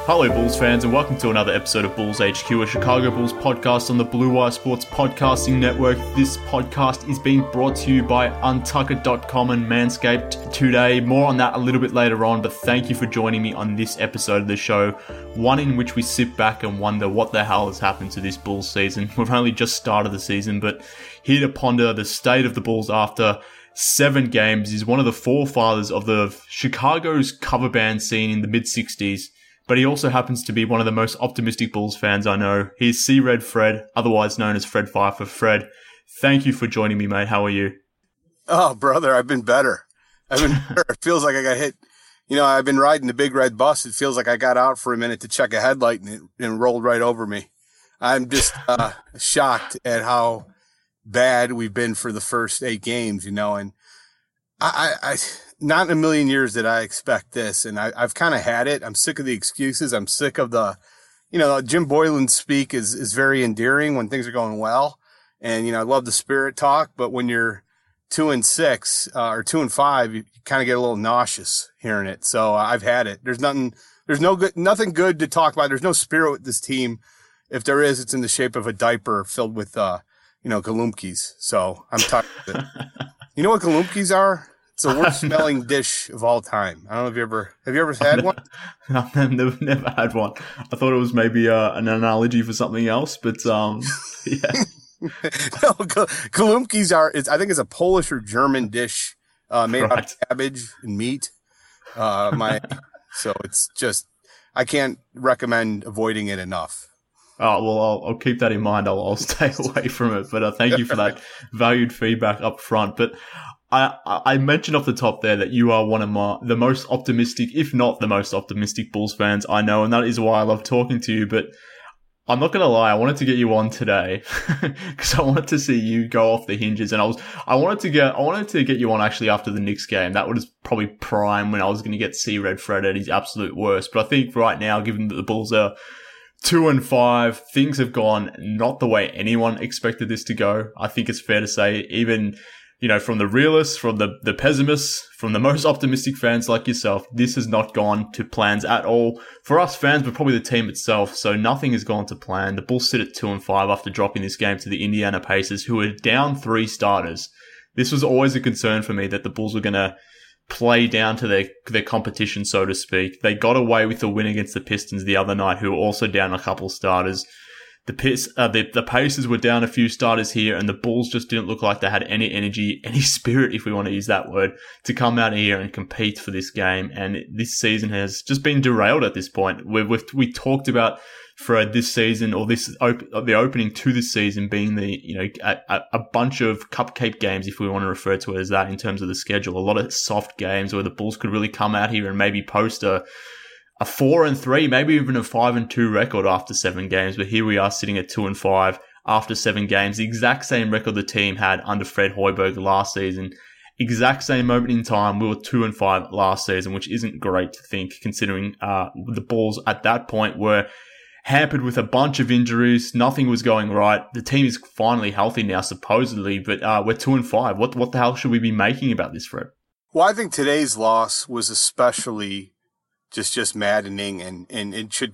Hello Bulls fans and welcome to another episode of Bulls HQ, a Chicago Bulls podcast on the Blue Wire Sports Podcasting Network. This podcast is being brought to you by Untuckit.com and Manscaped today. More on that a little bit later on, but thank you for joining me on this episode of the show, one in which we sit back and wonder what the hell has happened to this Bulls season. We've only just started the season, but here to ponder the state of the Bulls after 7 games is one of the forefathers of the Chicago's cover band scene in the mid-60s. But he also happens to be one of the most optimistic Bulls fans I know. He's C-Red Fred, otherwise known as Fred Pfeiffer. Fred, thank you for joining me, mate. How are you? Oh, brother, I've been better. It feels like I got hit. You know, I've been riding the big red bus. It feels like I got out for a minute to check a headlight and it rolled right over me. I'm just shocked at how bad we've been for the first 8 games, you know, and I not in a million years did I expect this, and I've kind of had it. I'm sick of the excuses. I'm sick of the, you know, Jim Boylan speak is very endearing when things are going well, and you know I love the spirit talk. But when you're 2-6 or 2-5, you kind of get a little nauseous hearing it. So I've had it. There's nothing good to talk about. There's no spirit with this team. If there is, it's in the shape of a diaper filled with Golumpkis. So I'm tired of it. You know what Golumpkis are? It's the worst smelling dish of all time. I don't know if have you ever had one? I've never had one. I thought it was maybe an analogy for something else, but yeah. No, Golumpkis I think it's a Polish or German dish made out of cabbage and meat. So it's just, I can't recommend avoiding it enough. Oh, well, I'll keep that in mind. I'll stay away from it. But thank you for that valued feedback up front. But I mentioned off the top there that you are one of the most optimistic, if not the most optimistic Bulls fans I know. And that is why I love talking to you. But I'm not going to lie. I wanted to get you on today because I wanted to see you go off the hinges. And I wanted to get you on actually after the Knicks game. That was probably prime when I was going to get C-Red Fred at his absolute worst. But I think right now, given that the Bulls are 2-5, things have gone not the way anyone expected this to go. I think it's fair to say, even, you know, from the realists, from the pessimists, from the most optimistic fans like yourself, this has not gone to plans at all for us fans, but probably the team itself. So nothing has gone to plan. The Bulls sit at 2-5 after dropping this game to the Indiana Pacers, who are down 3 starters. This was always a concern for me that the Bulls were going to play down to their competition, so to speak. They got away with the win against the Pistons the other night, who were also down a couple starters. The Pacers were down a few starters here, and the Bulls just didn't look like they had any energy, any spirit, if we want to use that word, to come out here and compete for this game. And this season has just been derailed at this point. We talked about for this season, or the opening to this season being a bunch of cupcake games, if we want to refer to it as that, in terms of the schedule. A lot of soft games where the Bulls could really come out here and maybe post a 4-3, maybe even a 5-2 record after 7 games. But here we are sitting at 2-5 after 7 games. The exact same record the team had under Fred Hoiberg last season. Exact same moment in time. We were 2-5 last season, which isn't great to think, considering the Bulls at that point were hampered with a bunch of injuries. Nothing was going right. The team is finally healthy now, supposedly, but we're 2-5. What the hell should we be making about this, Fred? Well, I think today's loss was especially just maddening, and it should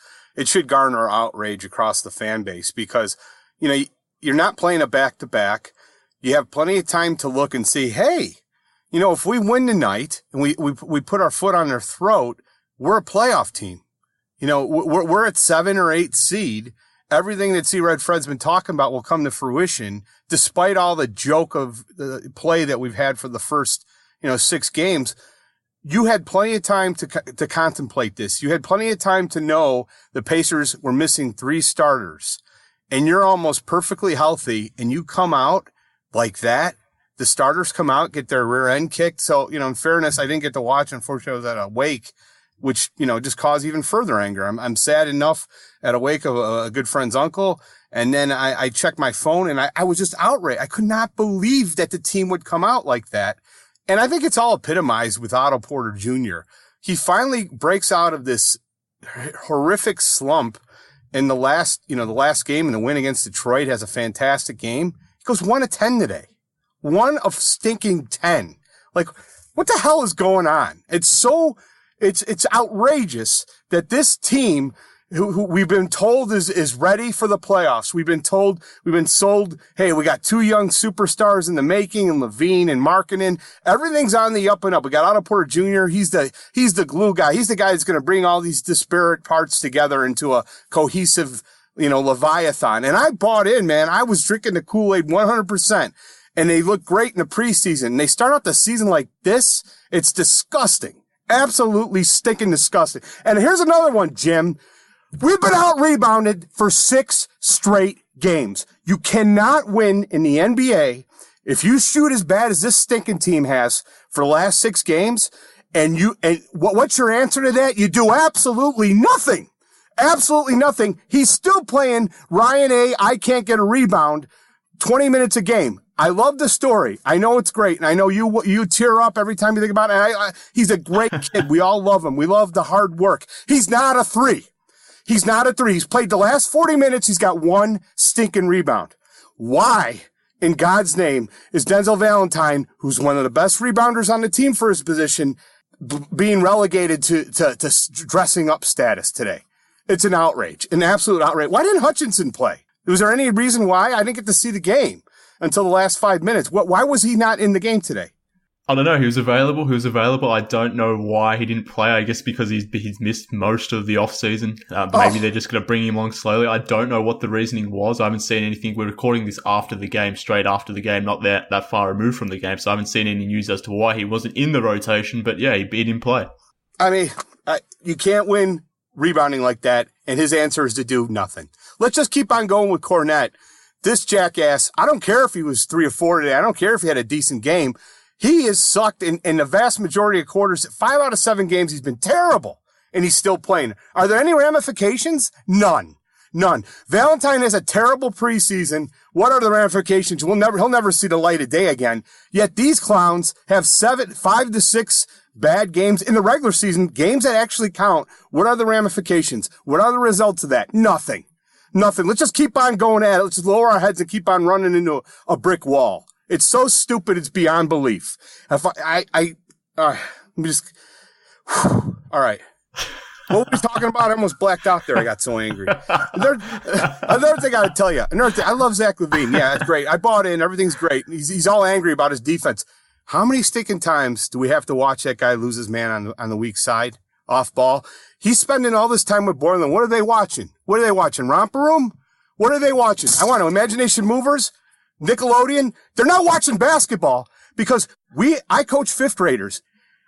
garner outrage across the fan base because, you know, you're not playing a back-to-back. You have plenty of time to look and see, hey, you know, if we win tonight and we put our foot on their throat, we're a playoff team. You know, we're at 7 or 8 seed. Everything that C-Red Fred's been talking about will come to fruition, despite all the joke of the play that we've had for the first, 6 games. You had plenty of time to contemplate this. You had plenty of time to know the Pacers were missing 3 starters, and you're almost perfectly healthy, and you come out like that. The starters come out, get their rear end kicked. So, in fairness, I didn't get to watch. Unfortunately, I was at a wake, which, just caused even further anger. I'm sad enough at a wake of a good friend's uncle. And then I checked my phone and I was just outraged. I could not believe that the team would come out like that. And I think it's all epitomized with Otto Porter Jr. He finally breaks out of this horrific slump in the last game, and the win against Detroit. Has a fantastic game. He goes 1 of 10 today. 1 of stinking 10. Like, what the hell is going on? It's so It's outrageous that this team who we've been told is ready for the playoffs. We've been sold, hey, we got 2 young superstars in the making, and LaVine and Markkanen. Everything's on the up and up. We got Otto Porter Jr. He's the glue guy. He's the guy that's going to bring all these disparate parts together into a cohesive, Leviathan. And I bought in, man. I was drinking the Kool-Aid 100%. And they look great in the preseason. And they start out the season like this. It's disgusting. Absolutely stinking disgusting. And here's another one, Jim. We've been out-rebounded for 6 straight games. You cannot win in the NBA if you shoot as bad as this stinking team has for the last 6 games. And what's your answer to that? You do absolutely nothing. Absolutely nothing. He's still playing Ryan A. I can't get a rebound 20 minutes a game. I love the story. I know it's great. And I know you tear up every time you think about it. He's a great kid. We all love him. We love the hard work. He's not a 3. He's not a 3. He's played the last 40 minutes. He's got 1 stinking rebound. Why, in God's name, is Denzel Valentine, who's one of the best rebounders on the team for his position, being relegated to dressing up status today? It's an outrage, an absolute outrage. Why didn't Hutchinson play? Was there any reason why? I didn't get to see the game until the last 5 minutes. Why was he not in the game today? I don't know. He was available. I don't know why he didn't play. I guess because he's missed most of the off-season. Maybe they're just going to bring him along slowly. I don't know what the reasoning was. I haven't seen anything. We're recording this after the game, straight after the game, not that far removed from the game. So I haven't seen any news as to why he wasn't in the rotation. But yeah, he didn't play. I mean, you can't win rebounding like that. And his answer is to do nothing. Let's just keep on going with Kornet. This jackass, I don't care if he was 3 or 4 today. I don't care if he had a decent game. He has sucked in the vast majority of quarters. 5 out of 7 games, he's been terrible, and he's still playing. Are there any ramifications? None. Valentine has a terrible preseason. What are the ramifications? He'll never see the light of day again. Yet these clowns have 5 to 6 bad games in the regular season, games that actually count. What are the ramifications? What are the results of that? Nothing. Let's just keep on going at it. Let's just lower our heads and keep on running into a brick wall. It's so stupid, it's beyond belief. All right. What were we talking about? I almost blacked out there. I got so angry. Another thing I got to tell you. I love Zach LaVine. Yeah, it's great. I bought in. Everything's great. He's all angry about his defense. How many stinking times do we have to watch that guy lose his man on the weak side, off ball? He's spending all this time with Borland. What are they watching? Romper Room? What are they watching? I want to Imagination Movers? Nickelodeon? They're not watching basketball because I coach 5th graders.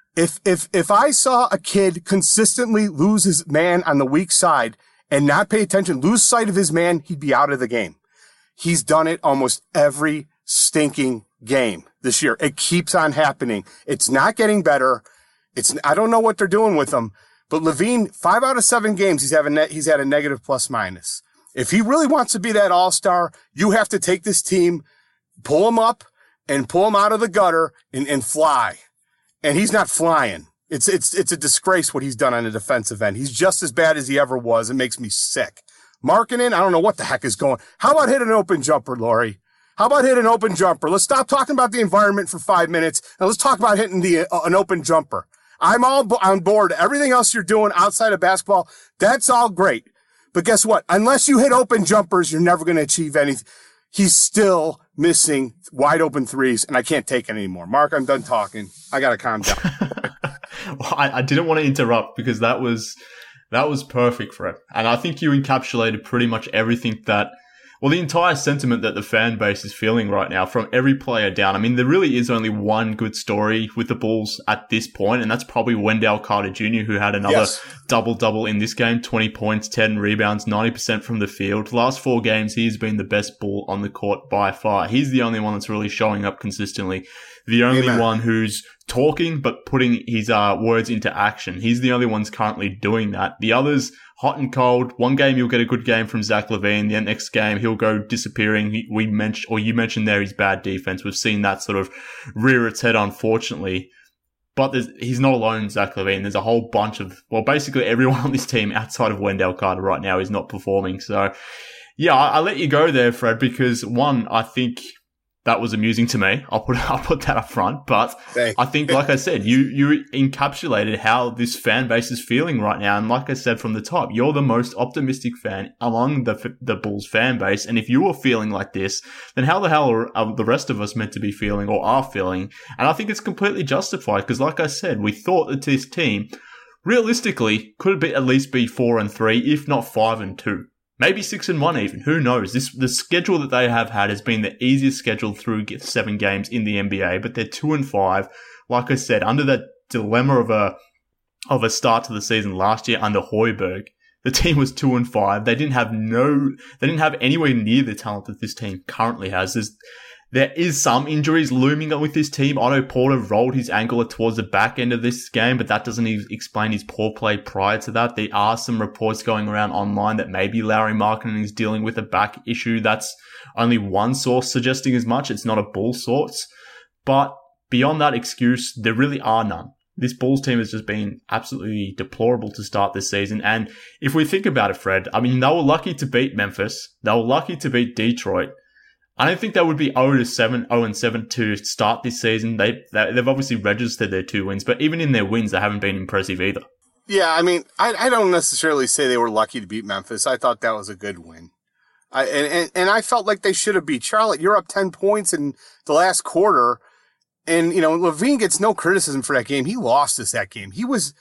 If I saw a kid consistently lose his man on the weak side and not pay attention, lose sight of his man, he'd be out of the game. He's done it almost every stinking game this year. It keeps on happening. It's not getting better. I don't know what they're doing with him, but LaVine, 5 out of 7 games, he's had a negative plus minus. If he really wants to be that all-star, you have to take this team, pull him up, and pull him out of the gutter and fly. And he's not flying. It's a disgrace what he's done on the defensive end. He's just as bad as he ever was. It makes me sick. Markkanen, I don't know what the heck is going. How about hit an open jumper, Lori? How about hit an open jumper? Let's stop talking about the environment for 5 minutes, and let's talk about hitting an open jumper. I'm all on board. Everything else you're doing outside of basketball, that's all great. But guess what? Unless you hit open jumpers, you're never going to achieve anything. He's still missing wide open threes, and I can't take it anymore. Mark, I'm done talking. I got to calm down. Well, I didn't want to interrupt because that was perfect, Fred. And I think you encapsulated pretty much everything the entire sentiment that the fan base is feeling right now from every player down. I mean, there really is only one good story with the Bulls at this point, and that's probably Wendell Carter Jr., who had another double-double in this game, 20 points, 10 rebounds, 90% from the field. The last 4 games, he's been the best Bull on the court by far. He's the only one that's really showing up consistently. The only one who's talking but putting his words into action. He's the only one that's currently doing that. The others, hot and cold. One game you'll get a good game from Zach LaVine. The next game he'll go disappearing. You mentioned there his bad defense. We've seen that sort of rear its head, unfortunately. But he's not alone, Zach LaVine. There's a whole bunch of, basically everyone on this team outside of Wendell Carter right now is not performing. So, yeah, I let you go there, Fred, because one, I think That was amusing to me. I'll put that up front. But I think, like I said, you encapsulated how this fan base is feeling right now. And like I said from the top, you're the most optimistic fan among the Bulls fan base. And if you are feeling like this, then how the hell are the rest of us meant to be feeling or are feeling? And I think it's completely justified because, like I said, we thought that this team realistically could at least be 4-3, if not 5-2. Maybe 6-1 even. Who knows? The schedule that they have had has been the easiest schedule through 7 games in the NBA, but they're 2-5. Like I said, under that dilemma of a start to the season last year under Hoiberg, the team was 2-5. They didn't have anywhere near the talent that this team currently has. There is some injuries looming with this team. Otto Porter rolled his ankle towards the back end of this game, but that doesn't even explain his poor play prior to that. There are some reports going around online that maybe Lauri Markkanen is dealing with a back issue. That's only one source suggesting as much. It's not a Bull source. But beyond that excuse, there really are none. This Bulls team has just been absolutely deplorable to start this season. And if we think about it, Fred, I mean, they were lucky to beat Memphis. They were lucky to beat Detroit. I don't think they would be 0-7 to start this season. They've obviously registered their 2 wins, but even in their wins, they haven't been impressive either. Yeah, I mean, I don't necessarily say they were lucky to beat Memphis. I thought that was a good win. And I felt like they should have beat Charlotte. You're up 10 points in the last quarter, and LaVine gets no criticism for that game. He lost us that game.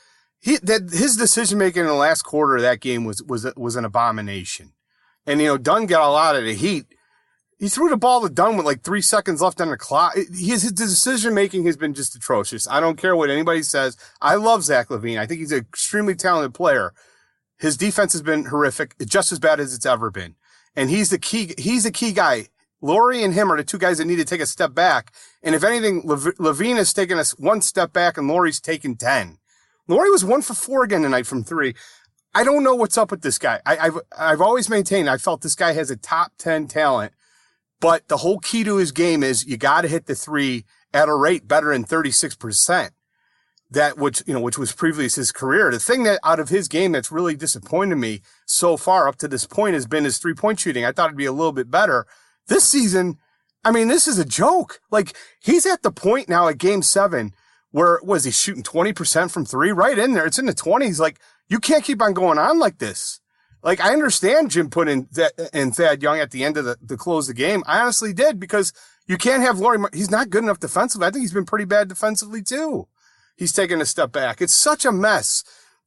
His decision making in the last quarter of that game was an abomination. And Dunn got a lot of the heat. He threw the ball to Dunn with like 3 seconds left on the clock. His decision-making has been just atrocious. I don't care what anybody says. I love Zach LaVine. I think he's an extremely talented player. His defense has been horrific, just as bad as it's ever been. And he's the key guy. Lauri and him are the 2 guys that need to take a step back. And if anything, LaVine has taken us 1 step back and Lauri's taken 10. Lauri was 1 for 4 again tonight from 3. I don't know what's up with this guy. I've always maintained I felt this guy has a top 10 talent. But the whole key to his game is you got to hit the 3 at a rate better than 36%. Which was previously his career. The thing that out of his game that's really disappointed me so far up to this point has been his 3-point shooting. I thought it'd be a little bit better. This season, I mean, this is a joke. Like, he's at the point now at Game 7 where, was he shooting 20% from 3? Right in there. It's in the 20s. Like, you can't keep on going on like this. Like, I understand Jim put in Thad Young at the end of the close the game. I honestly did, because you can't have Lauri. He's not good enough defensively. I think he's been pretty bad defensively too. He's taken a step back. It's such a mess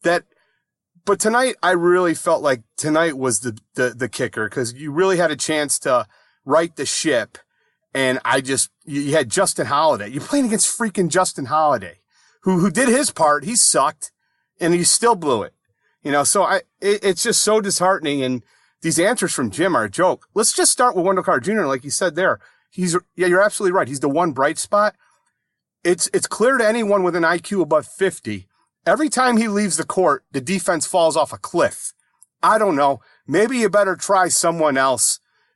but tonight I really felt like tonight was the kicker, because you really had a chance to right the ship. And you had Justin Holiday. You're playing against freaking Justin Holiday, who did his part. He sucked and he still blew it. So it's just so disheartening. And these answers from Jim are a joke. Let's just start with Wendell Carter Jr. Like you said there. You're absolutely right. He's the one bright spot. It's clear to anyone with an IQ above 50. Every time he leaves the court, the defense falls off a cliff. I don't know. Maybe you better try someone else.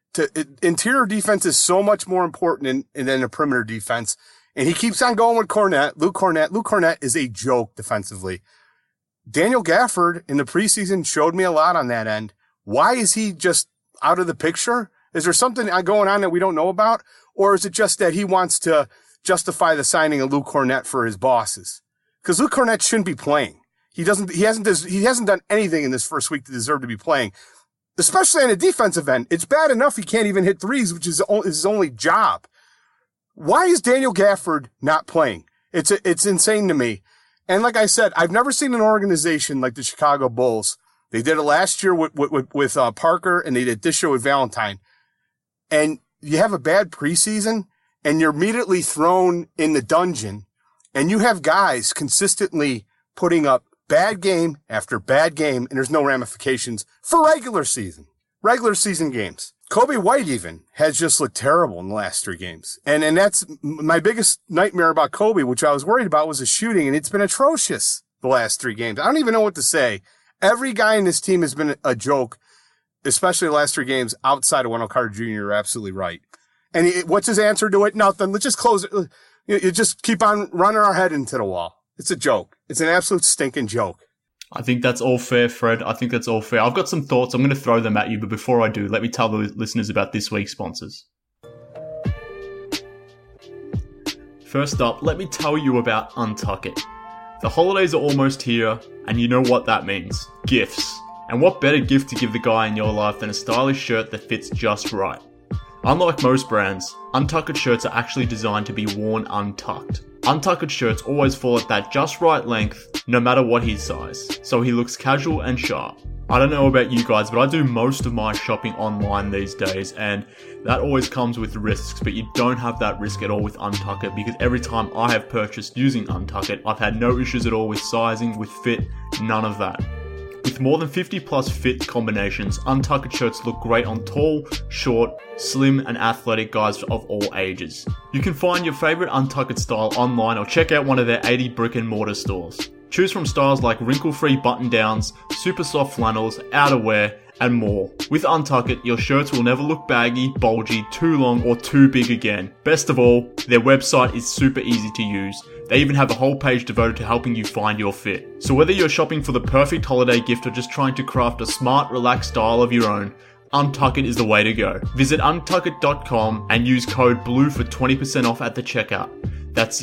Interior defense is so much more important than a perimeter defense. And he keeps on going with Luke Kornet. Luke Kornet is a joke defensively. Daniel Gafford in the preseason showed me a lot on that end. Why is he just out of the picture? Is there something going on that we don't know about? Or is it just that he wants to justify the signing of Luke Kornet for his bosses? Because Luke Kornet shouldn't be playing. He hasn't done anything in this first week to deserve to be playing, especially on a defensive end. It's bad enough he can't even hit threes, which is his only job. Why is Daniel Gafford not playing? It's insane to me. And like I said, I've never seen an organization like the Chicago Bulls. They did it last year with Parker, and they did this year with Valentine. And you have a bad preseason, and you're immediately thrown in the dungeon, and you have guys consistently putting up bad game after bad game, and there's no ramifications for regular season games. Kobe White even has just looked terrible in the last 3 games. And that's my biggest nightmare about Kobe, which I was worried about, was his shooting, and it's been atrocious the last 3 games. I don't even know what to say. Every guy in this team has been a joke, especially the last 3 games outside of Wendell Carter Jr. You're absolutely right. And what's his answer to it? Nothing. Let's just close it. You just keep on running our head into the wall. It's a joke. It's an absolute stinking joke. I think that's all fair, Fred. I think that's all fair. I've got some thoughts. I'm going to throw them at you, but before I do, let me tell the listeners about this week's sponsors. First up, let me tell you about Untuck It. The holidays are almost here, and you know what that means. Gifts. And what better gift to give the guy in your life than a stylish shirt that fits just right? Unlike most brands, Untucked shirts are actually designed to be worn untucked. Untucked shirts always fall at that just right length, no matter what his size, so he looks casual and sharp. I don't know about you guys, but I do most of my shopping online these days, and that always comes with risks, but you don't have that risk at all with Untucked, because every time I have purchased using Untucked, I've had no issues at all with sizing, with fit, none of that. With more than 50 plus fit combinations, Untucked shirts look great on tall, short, slim and athletic guys of all ages. You can find your favourite Untucked style online or check out one of their 80 brick and mortar stores. Choose from styles like wrinkle-free button-downs, super soft flannels, outerwear, and more. With Untucked, your shirts will never look baggy, bulgy, too long, or too big again. Best of all, their website is super easy to use. They even have a whole page devoted to helping you find your fit. So whether you're shopping for the perfect holiday gift or just trying to craft a smart, relaxed style of your own, Untucked is the way to go. Visit untuckit.com and use code BLUE for 20% off at the checkout. That's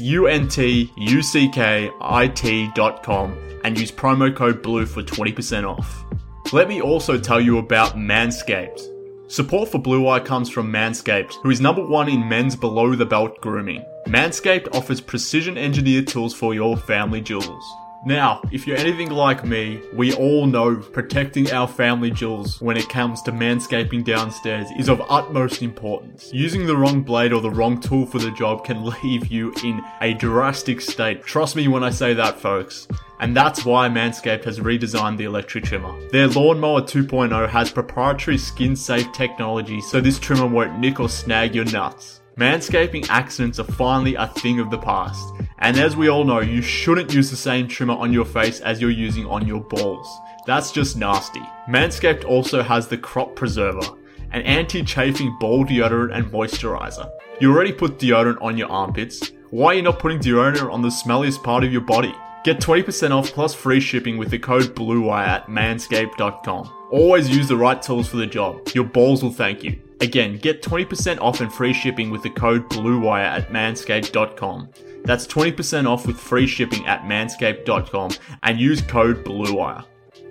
untuckit.com and use promo code BLUE for 20% off. Let me also tell you about Manscaped. Support for Blue Eye comes from Manscaped, who is #1 in men's below-the-belt grooming. Manscaped offers precision-engineered tools for your family jewels. Now, if you're anything like me, we all know protecting our family jewels when it comes to manscaping downstairs is of utmost importance. Using the wrong blade or the wrong tool for the job can leave you in a drastic state. Trust me when I say that, folks. And that's why Manscaped has redesigned the electric trimmer. Their Lawnmower 2.0 has proprietary skin-safe technology, so this trimmer won't nick or snag your nuts. Manscaping accidents are finally a thing of the past. And as we all know, you shouldn't use the same trimmer on your face as you're using on your balls. That's just nasty. Manscaped also has the Crop Preserver, an anti-chafing ball deodorant and moisturizer. You already put deodorant on your armpits. Why are you not putting deodorant on the smelliest part of your body? Get 20% off plus free shipping with the code BLUEWIRE at manscaped.com. Always use the right tools for the job. Your balls will thank you. Again, get 20% off and free shipping with the code BLUEWIRE at manscaped.com. That's 20% off with free shipping at manscaped.com and use code BLUEWIRE.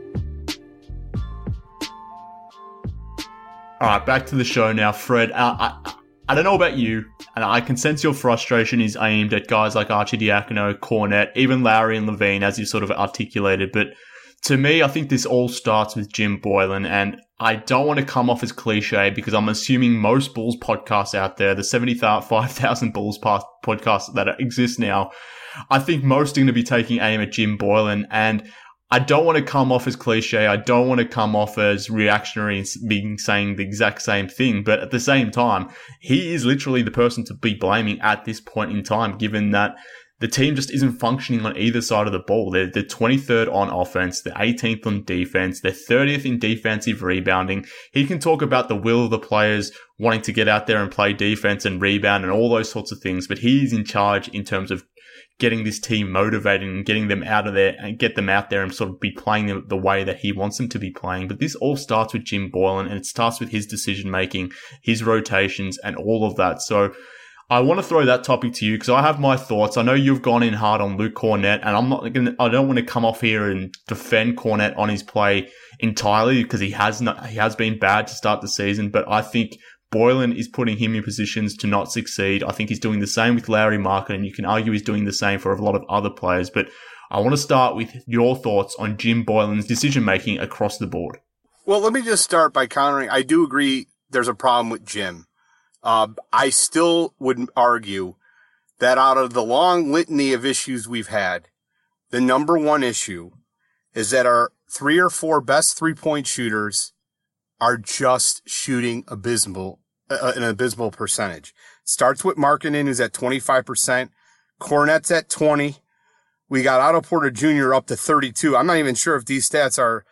Alright, back to the show now. Fred, I don't know about you, and I can sense your frustration is aimed at guys like Arcidiacono, Cornette, even Lowry and Levine, as you sort of articulated. But to me, I think this all starts with Jim Boylen, and I don't want to come off as cliche because I'm assuming most Bulls podcasts out there, the 75,000 Bulls podcasts that exist now, I think most are going to be taking aim at Jim Boylen, and I don't want to come off as cliche. I don't want to come off as reactionary, being saying the exact same thing. But at the same time, he is literally the person to be blaming at this point in time, given that the team just isn't functioning on either side of the ball. They're 23rd on offense, they're 18th on defense, they're 30th in defensive rebounding. He can talk about the will of the players wanting to get out there and play defense and rebound and all those sorts of things, but he's in charge in terms of getting this team motivated and getting them out of there and get them out there and sort of be playing them the way that he wants them to be playing. But this all starts with Jim Boylen, and it starts with his decision making, his rotations and all of that. So I want to throw that topic to you because I have my thoughts. I know you've gone in hard on Luke Cornette, and I don't want to come off here and defend Cornette on his play entirely because he has been bad to start the season, but I think Boylen is putting him in positions to not succeed. I think he's doing the same with Lauri Markkanen, and you can argue he's doing the same for a lot of other players. But I want to start with your thoughts on Jim Boylen's decision-making across the board. Well, let me just start by countering. I do agree there's a problem with Jim. I still would argue that out of the long litany of issues we've had, the number one issue is that our 3 or 4 best three-point shooters are just shooting an abysmal percentage. Starts with Markkanen, who's at 25%. Cornette's at 20. We got Otto Porter Jr. up to 32. I'm not even sure if these stats are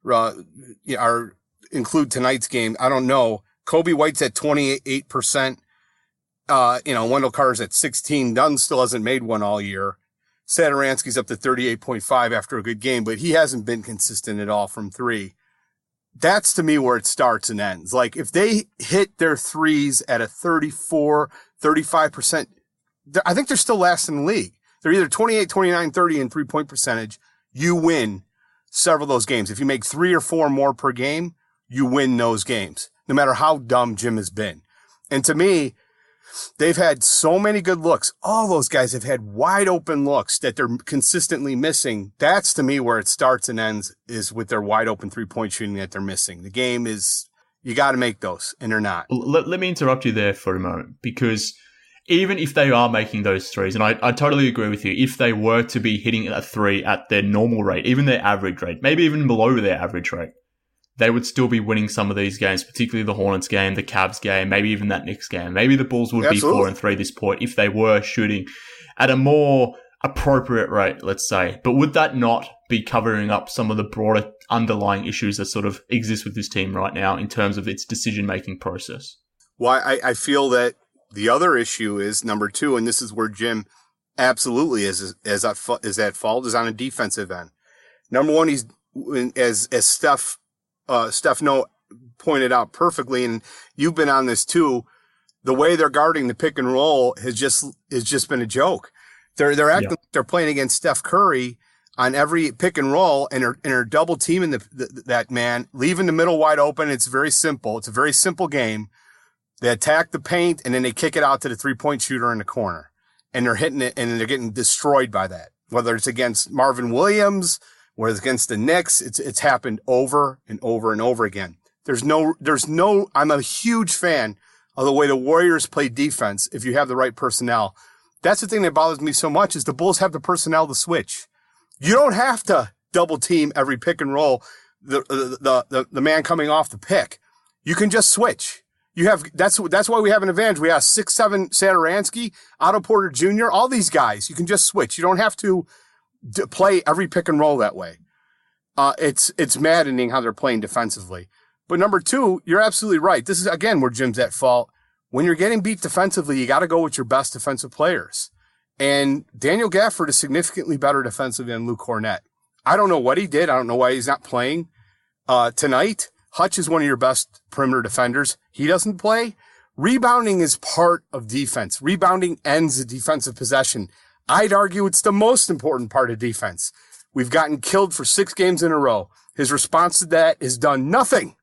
include tonight's game. I don't know. Kobe White's at 28%. Wendell Carter's at 16. Dunn still hasn't made one all year. Satoransky's up to 38.5 after a good game, but he hasn't been consistent at all from 3. That's to me where it starts and ends. Like if they hit their threes at a 34, 35% I think they're still last in the league. They're either 28, 29, 30 in 3-point percentage. You win several of those games. If you make 3 or 4 more per game, you win those games, no matter how dumb Jim has been. And to me, they've had so many good looks. All those guys have had wide open looks that they're consistently missing. That's to me where it starts and ends, is with their wide open 3-point shooting that they're missing. The game is, you got to make those, and they're not. Let me interrupt you there for a moment, because even if they are making those threes, and I totally agree with you, if they were to be hitting a 3 at their normal rate, even their average rate, maybe even below their average rate, they would still be winning some of these games, particularly the Hornets game, the Cavs game, maybe even that Knicks game. Maybe the Bulls would be 4-3 this point if they were shooting at a more appropriate rate, let's say. But would that not be covering up some of the broader underlying issues that sort of exist with this team right now in terms of its decision-making process? Well, I feel that the other issue is number 2, and this is where Jim absolutely is at fault, is on a defensive end. Number 1, he's, as Steph No pointed out perfectly, and you've been on this too, the way they're guarding the pick and roll has just been a joke. They're acting like they're playing against Steph Curry on every pick and roll, and are double teaming that man, leaving the middle wide open. It's very simple. It's a very simple game. They attack the paint, and then they kick it out to the 3-point shooter in the corner. And they're hitting it, and they're getting destroyed by that. Whether it's against Marvin Williams, whether it's against the Knicks, it's happened over and over and over again. There's no, I'm a huge fan of the way the Warriors play defense if you have the right personnel. That's the thing that bothers me so much, is the Bulls have the personnel to switch. You don't have to double team every pick and roll, the man coming off the pick. You can just switch. That's why we have an advantage. We have 6'7" Satoransky, Otto Porter Jr., all these guys. You can just switch. You don't have to play every pick and roll that way. It's maddening how they're playing defensively. But number 2, you're absolutely right. This is, again, where Jim's at fault. When you're getting beat defensively, you got to go with your best defensive players. And Daniel Gafford is significantly better defensively than Luke Kornet. I don't know what he did. I don't know why he's not playing tonight. Hutch is one of your best perimeter defenders. He doesn't play. Rebounding is part of defense. Rebounding ends a defensive possession. I'd argue it's the most important part of defense. We've gotten killed for 6 games in a row. His response to that is done nothing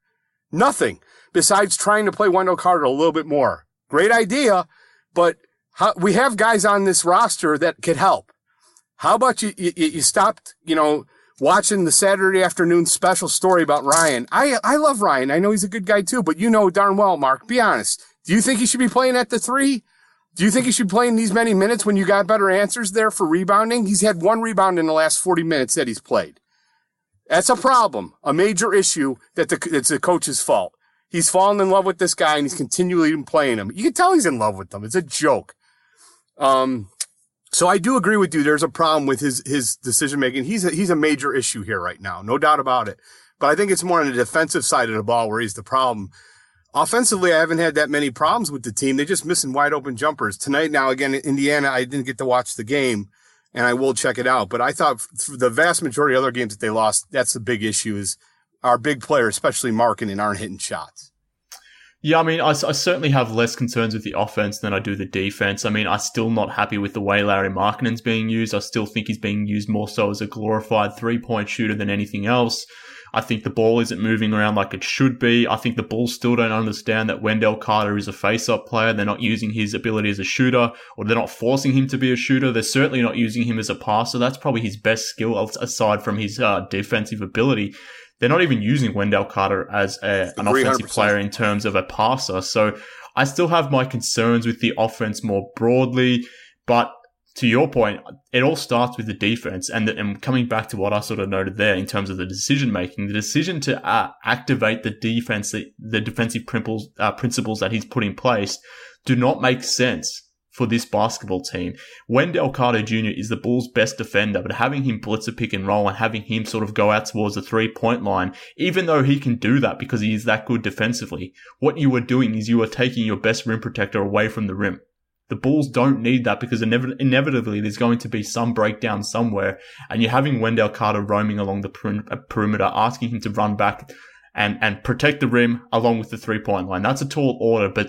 besides trying to play Wendell Carter a little bit more. Great idea, but we have guys on this roster that could help. How about you stopped, watching the Saturday afternoon special story about Ryan? I love Ryan. I know he's a good guy too, but you know darn well, Mark, be honest. Do you think he should be playing at the 3? Do you think he should be playing these many minutes when you got better answers there for rebounding? He's had 1 rebound in the last 40 minutes that he's played. That's a problem, a major issue it's the coach's fault. He's fallen in love with this guy, and he's continually playing him. You can tell he's in love with him. It's a joke. So I do agree with you. There's a problem with his decision making. He's a major issue here right now, no doubt about it. But I think it's more on the defensive side of the ball where he's the problem. Offensively, I haven't had that many problems with the team. They're just missing wide open jumpers. Tonight, now, again, Indiana, I didn't get to watch the game, and I will check it out. But I thought for the vast majority of other games that they lost, that's the big issue, is our big players, especially Markkanen, aren't hitting shots. Yeah, I mean, I certainly have less concerns with the offense than I do the defense. I mean, I'm still not happy with the way Larry Markkanen's being used. I still think he's being used more so as a glorified 3-point shooter than anything else. I think the ball isn't moving around like it should be. I think the Bulls still don't understand that Wendell Carter is a face-up player. They're not using his ability as a shooter, or they're not forcing him to be a shooter. They're certainly not using him as a passer. That's probably his best skill aside from his defensive ability. They're not even using Wendell Carter as an offensive player in terms of a passer. So I still have my concerns with the offense more broadly, but to your point, it all starts with the defense, and coming back to what I sort of noted there in terms of the decision making, the decision to activate the defense, the defensive principles that he's put in place do not make sense for this basketball team. Wendell Carter Jr. is the Bulls' best defender, but having him blitz a pick and roll and having him sort of go out towards the 3-point line, even though he can do that because he is that good defensively, what you are doing is you are taking your best rim protector away from the rim. The Bulls don't need that because inevitably there's going to be some breakdown somewhere, and you're having Wendell Carter roaming along the perimeter, asking him to run back and protect the rim along with the 3-point line. That's a tall order, but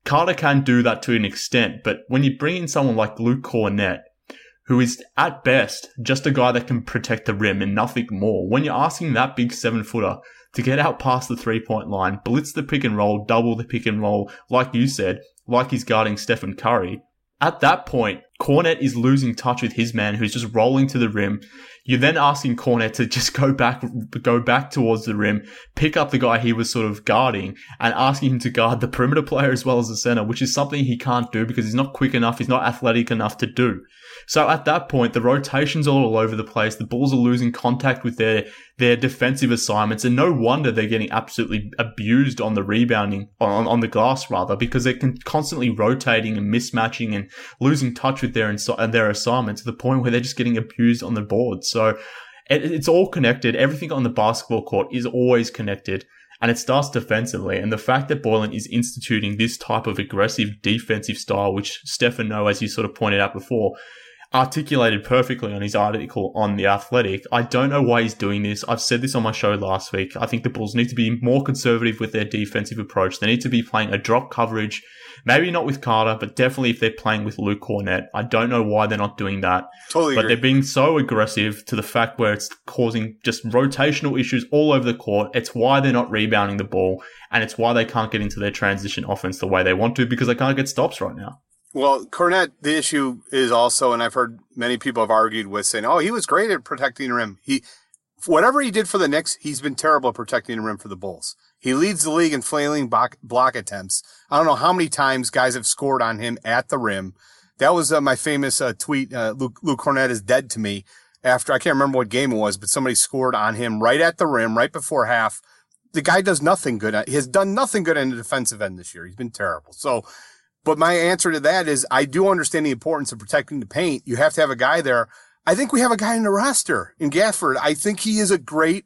Carter can do that to an extent, but when you bring in someone like Luke Kornet, who is at best just a guy that can protect the rim and nothing more, when you're asking that big 7-footer to get out past the 3-point line, blitz the pick and roll, double the pick and roll, like you said, like he's guarding Stephen Curry, at that point, Kornet is losing touch with his man who's just rolling to the rim. You're then asking Kornet to just go back towards the rim, pick up the guy he was sort of guarding, and asking him to guard the perimeter player as well as the center, which is something he can't do because he's not quick enough, he's not athletic enough to do. So at that point, the rotation's all over the place. The Bulls are losing contact with their defensive assignments, and no wonder they're getting absolutely abused on the rebounding, on the glass rather, because they're constantly rotating and mismatching and losing touch with their assignments to the point where they're just getting abused on the board. So it's all connected. Everything on the basketball court is always connected. And it starts defensively. And the fact that Boylen is instituting this type of aggressive defensive style, which Stefan Noh, as you sort of pointed out before, articulated perfectly on his article on The Athletic. I don't know why he's doing this. I've said this on my show last week. I think the Bulls need to be more conservative with their defensive approach. They need to be playing a drop coverage, maybe not with Carter, but definitely if they're playing with Luke Kornet. I don't know why they're not doing that. Totally but agree. They're being so aggressive to the fact where it's causing just rotational issues all over the court. It's why they're not rebounding the ball, and it's why they can't get into their transition offense the way they want to, because they can't get stops right now. Well, Kornet, the issue is also, and I've heard many people have argued with saying, he was great at protecting the rim. Whatever he did for the Knicks, he's been terrible at protecting the rim for the Bulls. He leads the league in flailing block attempts. I don't know how many times guys have scored on him at the rim. That was my famous tweet, Luke Kornet is dead to me. After, I can't remember what game it was, but somebody scored on him right at the rim, right before half. The guy does nothing good. He has done nothing good in the defensive end this year. He's been terrible. So, but my answer to that is I do understand the importance of protecting the paint. You have to have a guy there. I think we have a guy in the roster in Gafford. I think he is a great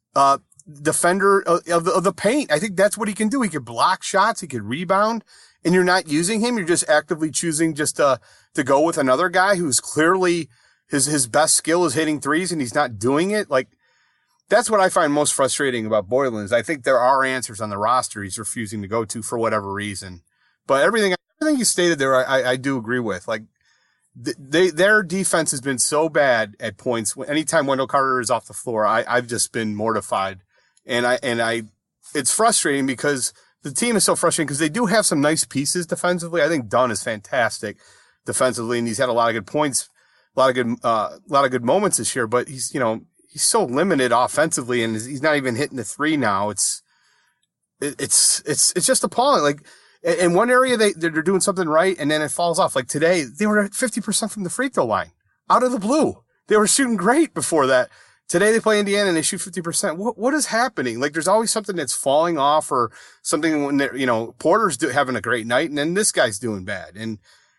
defender of the paint. I think that's what he can do. He can block shots. He can rebound. And you're not using him. You're just actively choosing just to go with another guy who's clearly his best skill is hitting threes and he's not doing it. Like, that's what I find most frustrating about Boylen is I think there are answers on the roster he's refusing to go to for whatever reason. But everything you stated there, I do agree with. Like, their defense has been so bad at points. Anytime Wendell Carter is off the floor, I've just been mortified. And it's frustrating because the team is so frustrating because they do have some nice pieces defensively. I think Dunn is fantastic defensively, and he's had a lot of good points, a lot of good moments this year. But he's so limited offensively, and he's not even hitting the three now. It's just appalling. Like, in one area they're doing something right, and then it falls off. Like today, they were at 50% from the free throw line, out of the blue. They were shooting great before that. Today they play Indiana and they shoot 50%. What is happening? Like, there's always something that's falling off, or something when Porter's having a great night, and then this guy's doing bad. And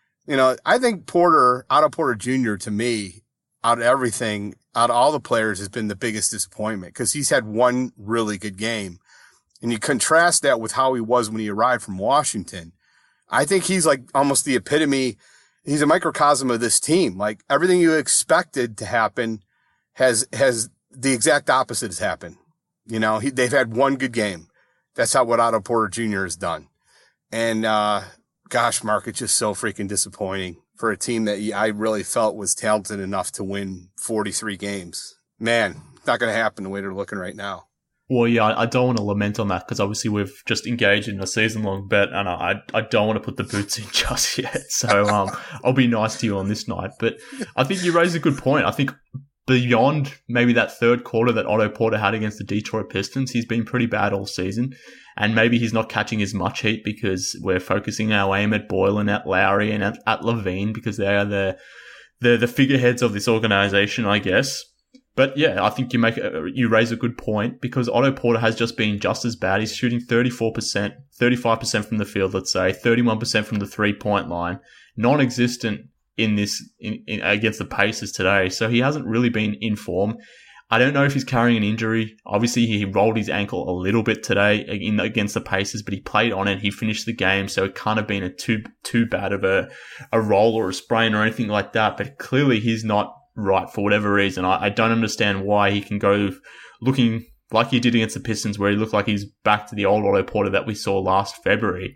I think Otto Porter Jr. to me, out of everything, out of all the players, has been the biggest disappointment because he's had one really good game. And you contrast that with how he was when he arrived from Washington. I think he's like almost the epitome. He's a microcosm of this team. Like, everything you expected to happen has the exact opposite has happened. They've had one good game. That's what Otto Porter Jr. has done. And, gosh, Mark, it's just so freaking disappointing for a team that I really felt was talented enough to win 43 games. Man, it's not going to happen the way they're looking right now. Well, yeah, I don't want to lament on that because obviously we've just engaged in a season-long bet, and I don't want to put the boots in just yet. So I'll be nice to you on this night. But I think you raise a good point. I think beyond maybe that third quarter that Otto Porter had against the Detroit Pistons, he's been pretty bad all season. And maybe he's not catching as much heat because we're focusing our aim at Boylen, at Lowry, and at Levine because they are the figureheads of this organization, I guess. But yeah, I think you raise a good point because Otto Porter has just been just as bad. He's shooting 34%, 35% from the field, let's say, 31% from the 3-point line, non-existent in against the Pacers today. So he hasn't really been in form. I don't know if he's carrying an injury. Obviously, he rolled his ankle a little bit today against the Pacers, but he played on it. He finished the game, so it can't have been a too bad of a roll or a sprain or anything like that. But clearly, he's not right for whatever reason. I don't understand why he can go looking like he did against the Pistons, where he looked like he's back to the old Otto Porter that we saw last February,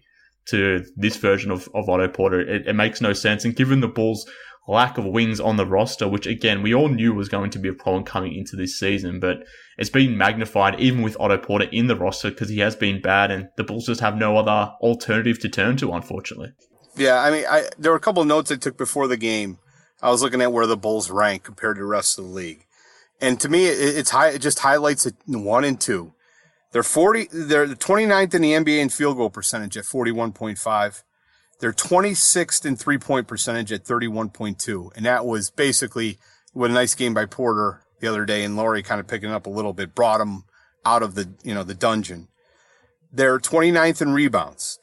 to this version of Otto Porter. It makes no sense. And given the Bulls' lack of wings on the roster, which again, we all knew was going to be a problem coming into this season, but it's been magnified even with Otto Porter in the roster because he has been bad and the Bulls just have no other alternative to turn to, unfortunately. Yeah, I mean, there were a couple of notes I took before the game. I was looking at where the Bulls rank compared to the rest of the league. And to me, it just highlights it 1 and 2. They're the 29th in the NBA in field goal percentage at 41.5. They're 26th in 3-point percentage at 31.2. And that was basically with a nice game by Porter the other day, and Laurie kind of picking it up a little bit, brought him out of the dungeon. They're 29th in rebounds,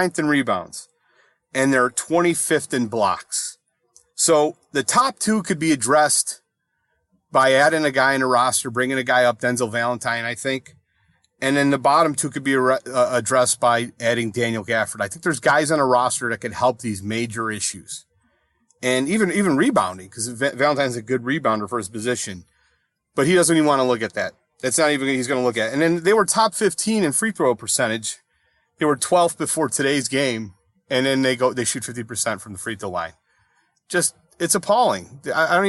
and they're 25th in blocks. So the top two could be addressed by adding a guy in the roster, bringing a guy up, Denzel Valentine, I think. And then the bottom two could be addressed by adding Daniel Gafford. I think there's guys on a roster that could help these major issues. And even rebounding, because Valentine's a good rebounder for his position. But he doesn't even want to look at that. That's not even he's going to look at. And then they were top 15 in free throw percentage. They were 12th before today's game. And then they shoot 50% from the free throw line. It's appalling.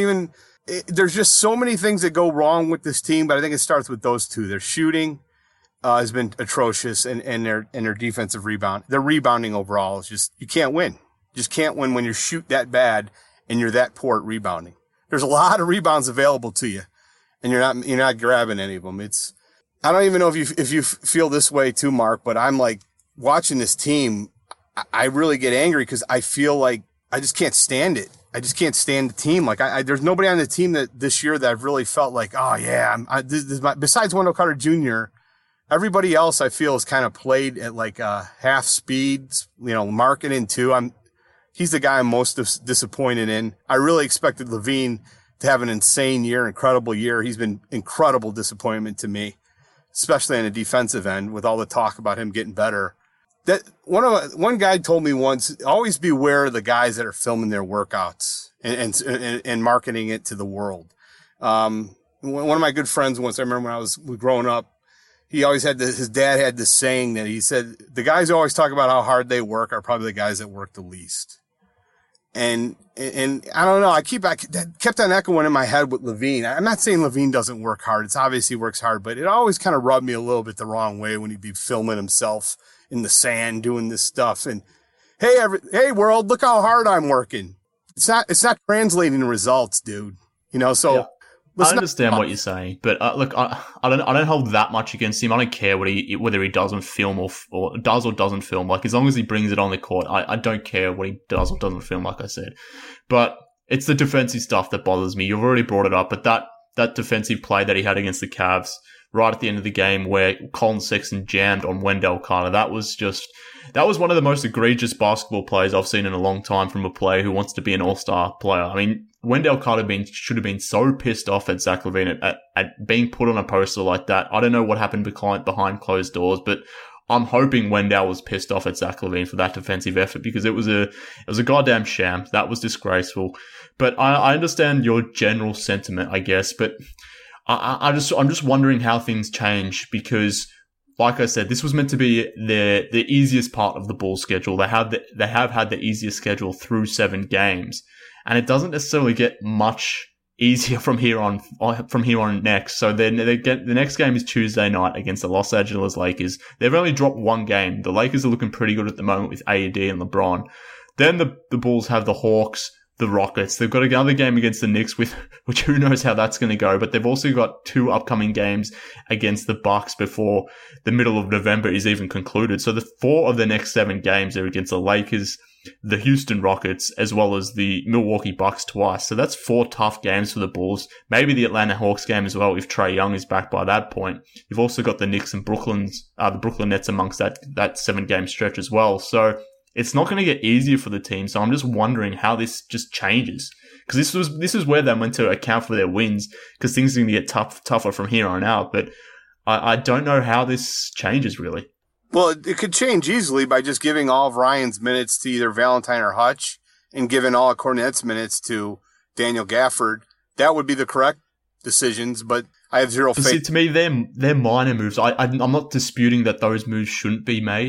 There's just so many things that go wrong with this team, but I think it starts with those two. Their shooting has been atrocious, and their defensive rebound. Their rebounding overall is just, you can't win. You just can't win when you shoot that bad and you're that poor at rebounding. There's a lot of rebounds available to you, and you're not grabbing any of them. I don't even know if you feel this way too, Mark, but I'm like watching this team. I really get angry because I feel like I just can't stand it. I just can't stand the team. Like there's nobody on the team that this year that I've really felt like, oh yeah, besides Wendell Carter Jr., everybody else I feel has kind of played at like half speed, Markkanen too. He's the guy I'm most disappointed in. I really expected LaVine to have an insane year, incredible year. He's been incredible disappointment to me, especially on the defensive end with all the talk about him getting better. That one guy told me once, always beware of the guys that are filming their workouts and marketing it to the world. One of my good friends once, I remember when I was growing up, he always had his dad had this saying that he said, the guys who always talk about how hard they work are probably the guys that work the least. And I don't know, that kept on echoing in my head with LaVine. I'm not saying LaVine doesn't work hard. It's obvious he works hard, but it always kind of rubbed me a little bit the wrong way when he'd be filming himself in the sand doing this stuff. And hey world, look how hard I'm working. It's not translating results, dude. So yeah. I understand what you're saying, but look, I don't hold that much against him. I don't care whether he doesn't film or does or doesn't film. Like, as long as he brings it on the court, I don't care what he does or doesn't film, like I said. But it's the defensive stuff that bothers me. You've already brought it up, but that defensive play that he had against the Cavs right at the end of the game where Colin Sexton jammed on Wendell Carter, that was one of the most egregious basketball plays I've seen in a long time from a player who wants to be an all-star player. I mean, Wendell Carter should have been so pissed off at Zach LaVine at being put on a poster like that. I don't know what happened behind closed doors, but I'm hoping Wendell was pissed off at Zach LaVine for that defensive effort because it was a goddamn sham. That was disgraceful. But I understand your general sentiment, I guess, but I'm just wondering how things change because, like I said, this was meant to be the easiest part of the Bulls schedule. They have had the easiest schedule through 7 games, and it doesn't necessarily get much easier from here on next. So then the next game is Tuesday night against the Los Angeles Lakers. They've only dropped 1 game. The Lakers are looking pretty good at the moment with AD and LeBron. Then the Bulls have the Hawks, the Rockets. They've got another game against the Knicks, which who knows how that's going to go. But they've also got 2 upcoming games against the Bucks before the middle of November is even concluded. So the 4 of the next 7 games are against the Lakers, the Houston Rockets, as well as the Milwaukee Bucks twice. So that's 4 tough games for the Bulls. Maybe the Atlanta Hawks game as well if Trae Young is back by that point. You've also got the Knicks and the Brooklyn Nets amongst that 7-game stretch as well. So it's not going to get easier for the team, so I'm just wondering how this just changes. Because this is where they meant to account for their wins, because things are going to get tougher from here on out. But I don't know how this changes, really. Well, it could change easily by just giving all of Ryan's minutes to either Valentine or Hutch, and giving all of Kornet's minutes to Daniel Gafford. That would be the correct decisions, but I have zero faith. See, to me, they're minor moves. I'm not disputing that those moves shouldn't be made.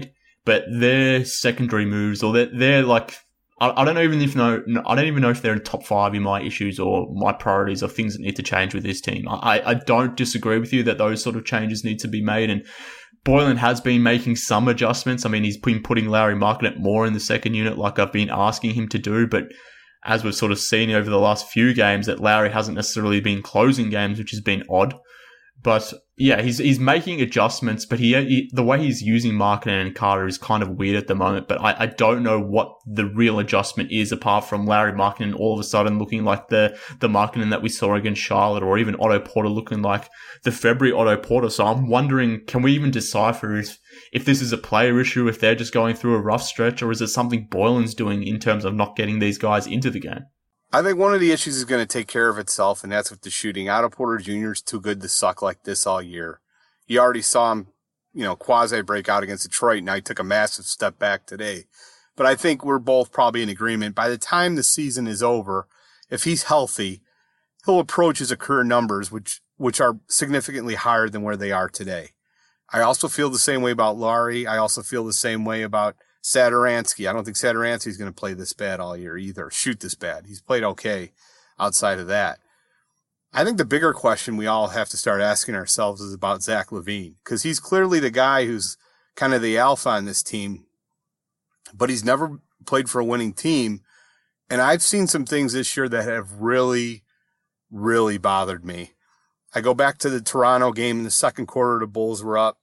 but their secondary moves, or they're like, I don't even know if they're in top 5 in my issues or my priorities or things that need to change with this team. I don't disagree with you that those sort of changes need to be made, and Boylen has been making some adjustments. I mean, he's been putting Larry Markkanen more in the second unit like I've been asking him to do, but as we've sort of seen over the last few games, that Larry hasn't necessarily been closing games, which has been odd. But yeah, he's making adjustments, but he the way he's using Markkanen and Carter is kind of weird at the moment. But I don't know what the real adjustment is, apart from Larry Markkanen all of a sudden looking like the Markkanen that we saw against Charlotte, or even Otto Porter looking like the February Otto Porter. So I'm wondering, can we even decipher if this is a player issue, if they're just going through a rough stretch, or is it something Boylen's doing in terms of not getting these guys into the game? I think one of the issues is going to take care of itself, and that's with the shooting. Otto Porter Jr. is too good to suck like this all year. You already saw him, quasi break out against Detroit. Now he took a massive step back today. But I think we're both probably in agreement. By the time the season is over, if he's healthy, he'll approach his career numbers, which are significantly higher than where they are today. I also feel the same way about Laurie. I also feel the same way about Satoransky. I don't think Satoransky's going to play this bad all year either, shoot this bad. He's played okay outside of that. I think the bigger question we all have to start asking ourselves is about Zach LaVine, because he's clearly the guy who's kind of the alpha on this team, but he's never played for a winning team. And I've seen some things this year that have really, really bothered me. I go back to the Toronto game in the second quarter. The Bulls were up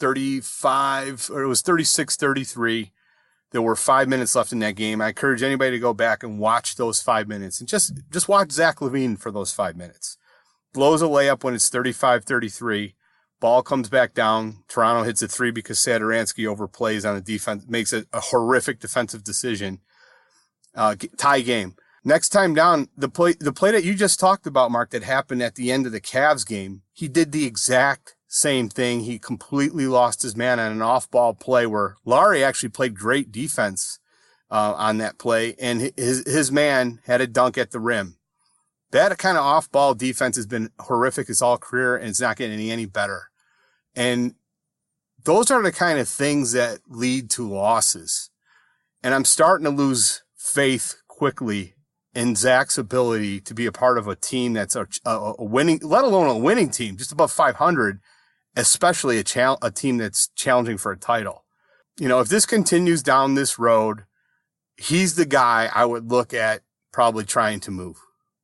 35, or it was 36-33. There were 5 minutes left in that game. I encourage anybody to go back and watch those 5 minutes, and just watch Zach LaVine for those 5 minutes. Blows a layup when it's 35-33. Ball comes back down. Toronto hits a three because Satoransky overplays on the defense, makes a horrific defensive decision. Tie game. Next time down, the play that you just talked about, Mark, that happened at the end of the Cavs game, he did the exact same thing. He completely lost his man on an off-ball play where Laurie actually played great defense on that play, and his man had a dunk at the rim. That kind of off-ball defense has been horrific his all career, and it's not getting any better. And those are the kind of things that lead to losses. And I'm starting to lose faith quickly in Zach's ability to be a part of a team that's a winning, let alone a winning team, just above 500, especially a team that's challenging for a title. If this continues down this road, he's the guy I would look at probably trying to move.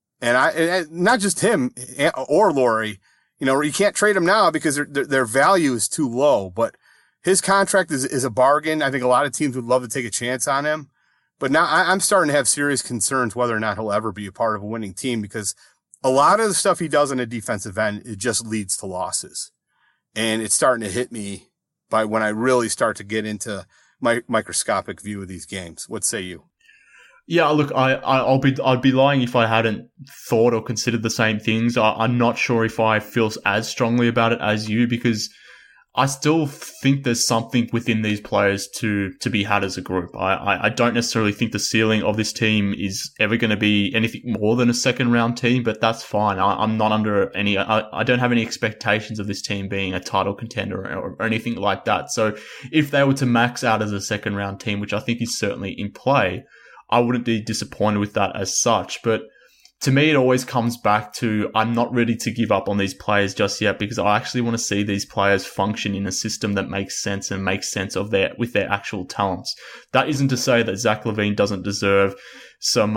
And not just him or Laurie, you can't trade him now because their value is too low, but his contract is a bargain. I think a lot of teams would love to take a chance on him, but now I'm starting to have serious concerns whether or not he'll ever be a part of a winning team, because a lot of the stuff he does on a defensive end, it just leads to losses. And it's starting to hit me by when I really start to get into my microscopic view of these games. What say you? Yeah, look, I'd be lying if I hadn't thought or considered the same things. I'm not sure if I feel as strongly about it as you, because I still think there's something within these players to be had as a group. I don't necessarily think the ceiling of this team is ever going to be anything more than a second round team, but that's fine. I'm not under any, I don't have any expectations of this team being a title contender or anything like that. So if they were to max out as a second round team, which I think is certainly in play, I wouldn't be disappointed with that as such. But to me, it always comes back to, I'm not ready to give up on these players just yet, because I actually want to see these players function in a system that makes sense and makes sense of with their actual talents. That isn't to say that Zach LaVine doesn't deserve some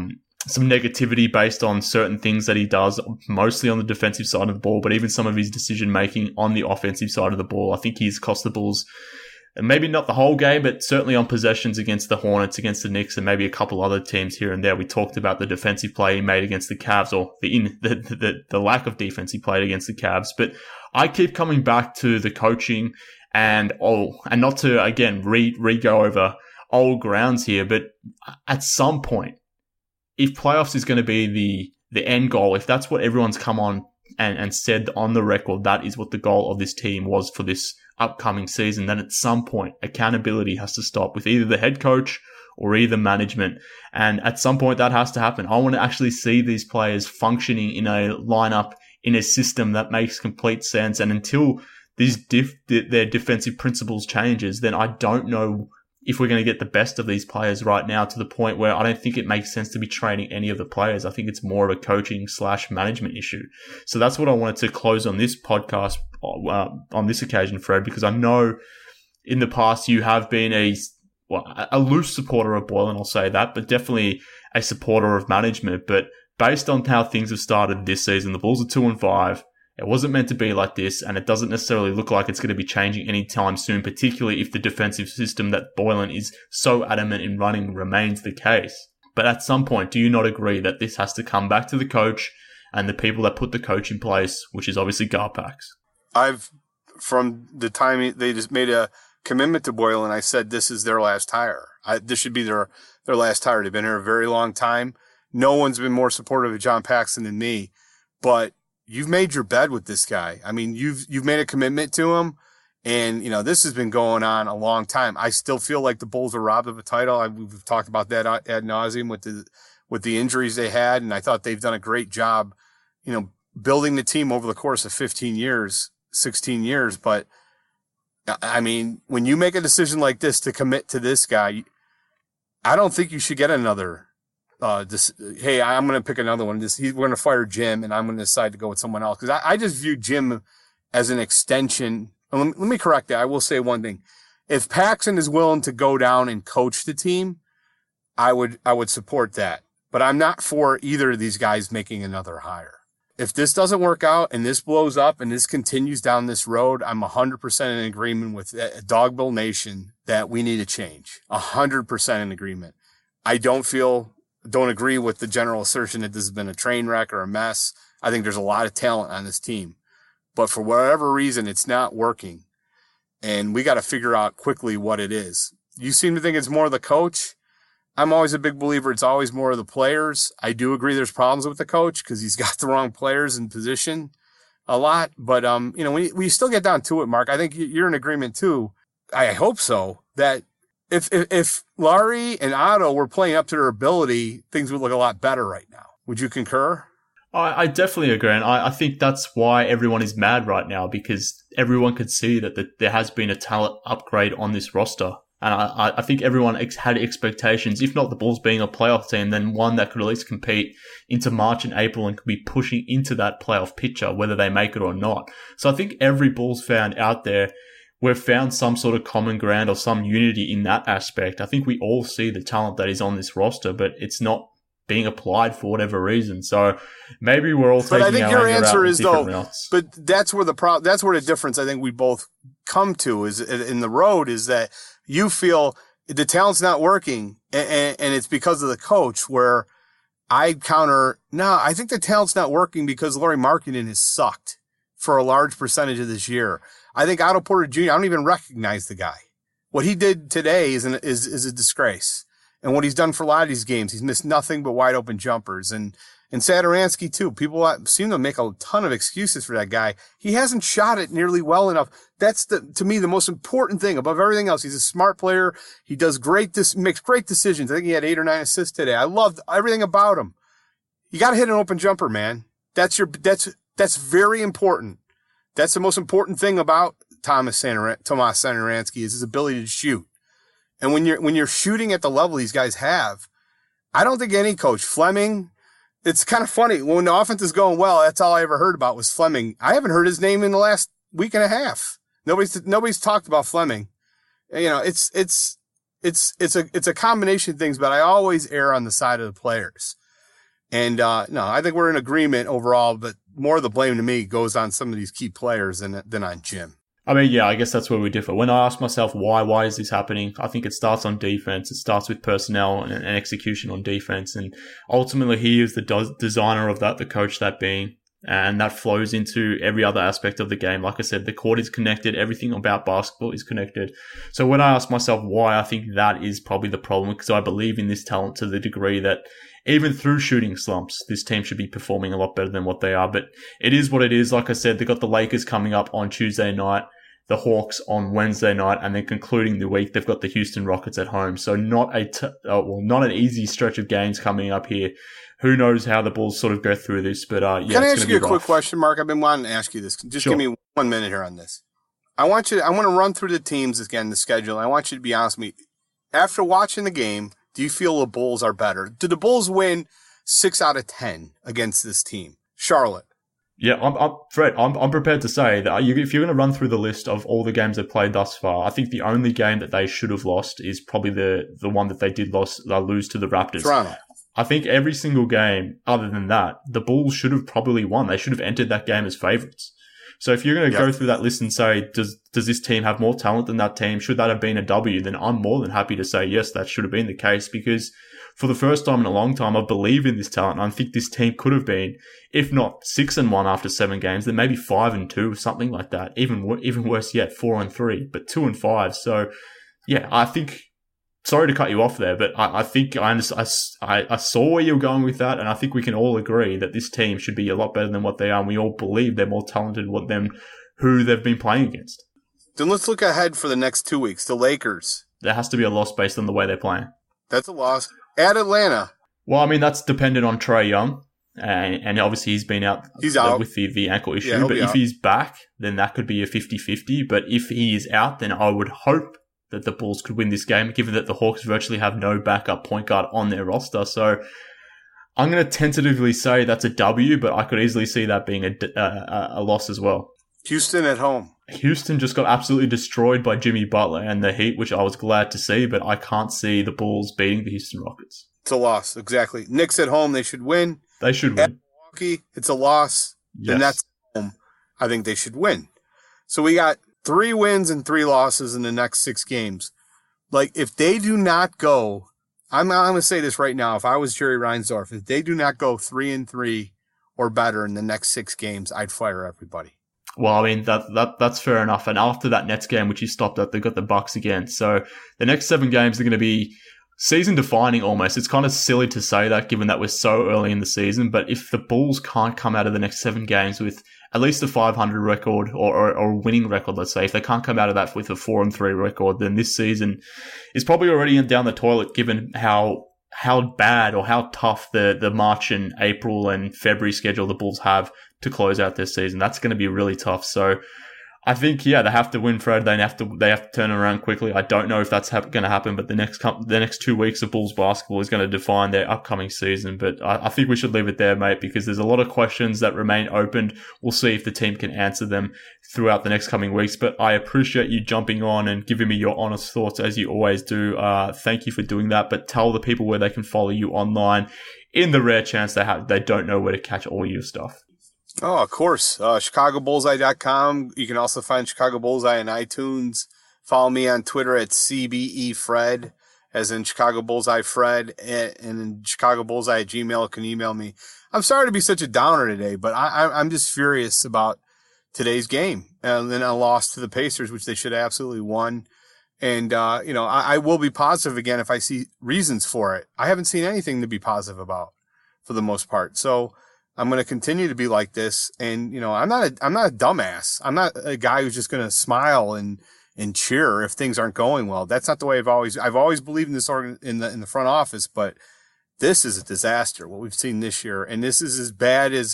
negativity based on certain things that he does, mostly on the defensive side of the ball, but even some of his decision making on the offensive side of the ball. I think he's cost the Bulls, and maybe not the whole game, but certainly on possessions against the Hornets, against the Knicks, and maybe a couple other teams here and there. We talked about the defensive play he made against the Cavs, or the lack of defense he played against the Cavs. But I keep coming back to the coaching and not to, again, re-go over old grounds here, but at some point, if playoffs is going to be the end goal, if that's what everyone's come on and said on the record, that is what the goal of this team was for this upcoming season, then at some point accountability has to stop with either the head coach or either management. And at some point that has to happen. I want to actually see these players functioning in a lineup, in a system that makes complete sense. And until their defensive principles changes, then I don't know if we're going to get the best of these players right now, to the point where I don't think it makes sense to be training any of the players. I think it's more of a coaching/management issue. So that's what I wanted to close on this podcast on this occasion, Fred, because I know in the past you have been a loose supporter of Boylen, I'll say that, but definitely a supporter of management. But based on how things have started this season, the Bulls are 2-5. It wasn't meant to be like this, and it doesn't necessarily look like it's going to be changing anytime soon, particularly if the defensive system that Boylen is so adamant in running remains the case. But at some point, do you not agree that this has to come back to the coach and the people that put the coach in place, which is obviously Garpax? From the time they just made a commitment to Boylen, I said this is their last hire. This should be their last hire. They've been here a very long time. No one's been more supportive of John Paxson than me, but you've made your bed with this guy. I mean, you've made a commitment to him, and this has been going on a long time. I still feel like the Bulls are robbed of a title. We've talked about that ad nauseum with the injuries they had, and I thought they've done a great job, building the team over the course of 15 years, 16 years. But I mean, when you make a decision like this to commit to this guy, I don't think you should get another. Hey, I'm going to pick another one. We're going to fire Jim, and I'm going to decide to go with someone else. Because I just view Jim as an extension. Let me correct that. I will say one thing. If Paxson is willing to go down and coach the team, I would support that. But I'm not for either of these guys making another hire. If this doesn't work out and this blows up and this continues down this road, I'm 100% in agreement with Dogbill Nation that we need a change. 100% in agreement. I don't agree with the general assertion that this has been a train wreck or a mess. I think there's a lot of talent on this team, but for whatever reason, it's not working, and we got to figure out quickly what it is. You seem to think it's more the coach. I'm always a big believer it's always more of the players. I do agree there's problems with the coach because he's got the wrong players in position a lot, but when you still get down to it, Mark, I think you're in agreement too. I hope so, that If Larry and Otto were playing up to their ability, things would look a lot better right now. Would you concur? I definitely agree. And I think that's why everyone is mad right now, because everyone could see that there has been a talent upgrade on this roster. And I think everyone had expectations, if not the Bulls being a playoff team, then one that could at least compete into March and April and could be pushing into that playoff picture, whether they make it or not. So I think every Bulls fan out there, we've found some sort of common ground or some unity in that aspect. I think we all see the talent that is on this roster, but it's not being applied for whatever reason. So maybe we're all taking our anger out. But I think your answer is though, routes. But that's where that's where the difference I think we both come to is in the road is that you feel the talent's not working and it's because of the coach, where I counter, no, I think the talent's not working because Lauri Markkanen has sucked for a large percentage of this year. I think Otto Porter Jr., I don't even recognize the guy. What he did today is a disgrace. And what he's done for a lot of these games, he's missed nothing but wide open jumpers. And Satoransky too. People seem to make a ton of excuses for that guy. He hasn't shot it nearly well enough. That's to me, the most important thing above everything else. He's a smart player. He does makes great decisions. I think he had 8 or 9 assists today. I loved everything about him. You got to hit an open jumper, man. That's very important. That's the most important thing about Tomas Satoransky is his ability to shoot. And when you're shooting at the level these guys have, I don't think any coach, Fleming, it's kind of funny. When the offense is going well, that's all I ever heard about was Fleming. I haven't heard his name in the last week and a half. Nobody's talked about Fleming. It's a combination of things, but I always err on the side of the players. And no, I think we're in agreement overall, but more of the blame to me goes on some of these key players than on Jim. I mean, yeah, I guess that's where we differ. When I ask myself why is this happening, I think it starts on defense. It starts with personnel and execution on defense. And ultimately, he is the designer of that, the coach that being. And that flows into every other aspect of the game. Like I said, the court is connected. Everything about basketball is connected. So when I ask myself why, I think that is probably the problem, because I believe in this talent to the degree that even through shooting slumps, this team should be performing a lot better than what they are. But it is what it is. Like I said, they've got the Lakers coming up on Tuesday night, the Hawks on Wednesday night, and then concluding the week, they've got the Houston Rockets at home. So not an easy stretch of games coming up here. Who knows how the Bulls sort of go through this, but yeah. Can I ask you a quick question, Mark? I've been wanting to ask you this. Just Give me 1 minute here on this. I want to run through the teams again, the schedule. I want you to be honest with me. After watching the game, do you feel the Bulls are better? Do the Bulls win 6 out of 10 against this team? Charlotte. Yeah, Fred, I'm prepared to say that if you're going to run through the list of all the games they've played thus far, I think the only game that they should have lost is probably the one that they did lose to the Raptors. Toronto. I think every single game other than that, the Bulls should have probably won. They should have entered that game as favorites. So if you're going to go through that list and say, does this team have more talent than that team? Should that have been a W? Then I'm more than happy to say, yes, that should have been the case, because for the first time in a long time, I believe in this talent. And I think this team could have been, if not 6-1 after 7 games, then maybe 5-2 or something like that. Even worse yet, 4-3, but 2-5. So yeah, I think, sorry to cut you off there, but I think I saw where you're going with that, and I think we can all agree that this team should be a lot better than what they are, and we all believe they're more talented than who they've been playing against. Then let's look ahead for the next 2 weeks. The Lakers. There has to be a loss based on the way they're playing. That's a loss. At Atlanta. Well, I mean, that's dependent on Trae Young, and obviously he's been out. He's out with the ankle issue, yeah, but if he's back, then that could be a 50-50. But if he is out, then I would hope that the Bulls could win this game, given that the Hawks virtually have no backup point guard on their roster. So I'm going to tentatively say that's a W, but I could easily see that being a loss as well. Houston at home. Houston just got absolutely destroyed by Jimmy Butler and the Heat, which I was glad to see, but I can't see the Bulls beating the Houston Rockets. It's a loss, exactly. Knicks at home, they should win. They should win. At Milwaukee, it's a loss. Yes. Then that's at home. I think they should win. So we got 3 wins and 3 losses in the next 6 games. Like, if they do not go, I'm going to say this right now. If I was Jerry Reinsdorf, if they do not go 3-3 or better in the next 6 games, I'd fire everybody. Well, I mean, that's fair enough. And after that Nets game, which you stopped at, they've got the Bucks again. So the next 7 games are going to be season defining almost. It's kind of silly to say that, given that we're so early in the season. But if the Bulls can't come out of the next 7 games with at least a 500 record or a winning record, let's say, if they can't come out of that with a 4-3 record, then this season is probably already down the toilet, given how bad or how tough the March and April and February schedule the Bulls have to close out their season. That's going to be really tough. So I think, yeah, they have to win, Fred. They have to turn around quickly. I don't know if that's going to happen, but the next 2 weeks of Bulls basketball is going to define their upcoming season. But I think we should leave it there, mate, because there's a lot of questions that remain open. We'll see if the team can answer them throughout the next coming weeks. But I appreciate you jumping on and giving me your honest thoughts, as you always do. Thank you for doing that. But tell the people where they can follow you online, in the rare chance they don't know where to catch all your stuff. Oh, of course. ChicagoBullseye.com. You can also find Chicago Bullseye on iTunes. Follow me on Twitter at CBEFred, as in Chicago Bullseye Fred, and in Chicago Bullseye at Gmail. Can email me. I'm sorry to be such a downer today, but I'm just furious about today's game. And then a loss to the Pacers, which they should have absolutely won. And, I will be positive again if I see reasons for it. I haven't seen anything to be positive about for the most part. So I'm going to continue to be like this. And, I'm not a dumbass. I'm not a guy who's just going to smile and cheer if things aren't going well. That's not the way I've always believed in this in the front office, but this is a disaster, what we've seen this year. And this is as bad as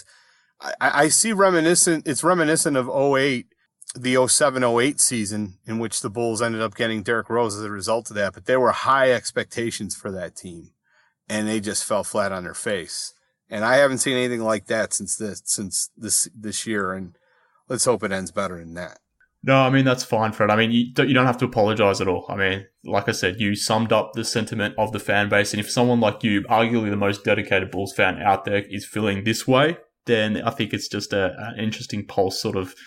I see it's reminiscent of 08, the 07-08 season, in which the Bulls ended up getting Derrick Rose as a result of that. But there were high expectations for that team, and they just fell flat on their face. And I haven't seen anything like that since this year. And let's hope it ends better than that. No, I mean, that's fine, Fred. I mean, you don't have to apologize at all. I mean, like I said, you summed up the sentiment of the fan base. And if someone like you, arguably the most dedicated Bulls fan out there, is feeling this way, then I think it's just an interesting pulse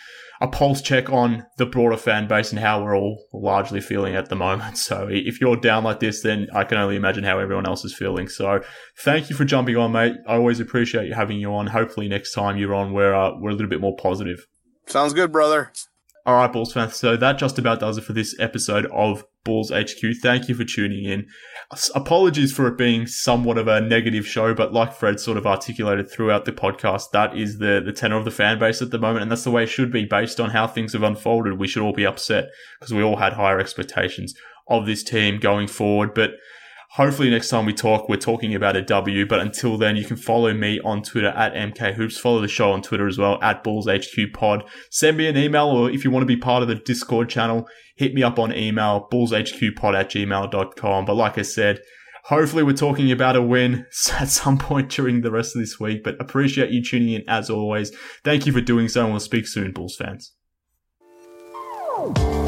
check on the broader fan base and how we're all largely feeling at the moment. So if you're down like this, then I can only imagine how everyone else is feeling. So thank you for jumping on, mate. I always appreciate you having you on. Hopefully next time you're on, we're a little bit more positive. Sounds good, brother. All right, Bulls fans. So that just about does it for this episode of Bulls HQ. Thank you for tuning in. Apologies for it being somewhat of a negative show, but like Fred sort of articulated throughout the podcast, that is the tenor of the fan base at the moment, and that's the way it should be based on how things have unfolded. We should all be upset because we all had higher expectations of this team going forward, but hopefully next time we talk, we're talking about a W. But until then, you can follow me on Twitter at MKHoops. Follow the show on Twitter as well, at BullsHQPod. Send me an email, or if you want to be part of the Discord channel, hit me up on email, bullshqpod@gmail.com. But like I said, hopefully we're talking about a win at some point during the rest of this week. But appreciate you tuning in as always. Thank you for doing so, and we'll speak soon, Bulls fans.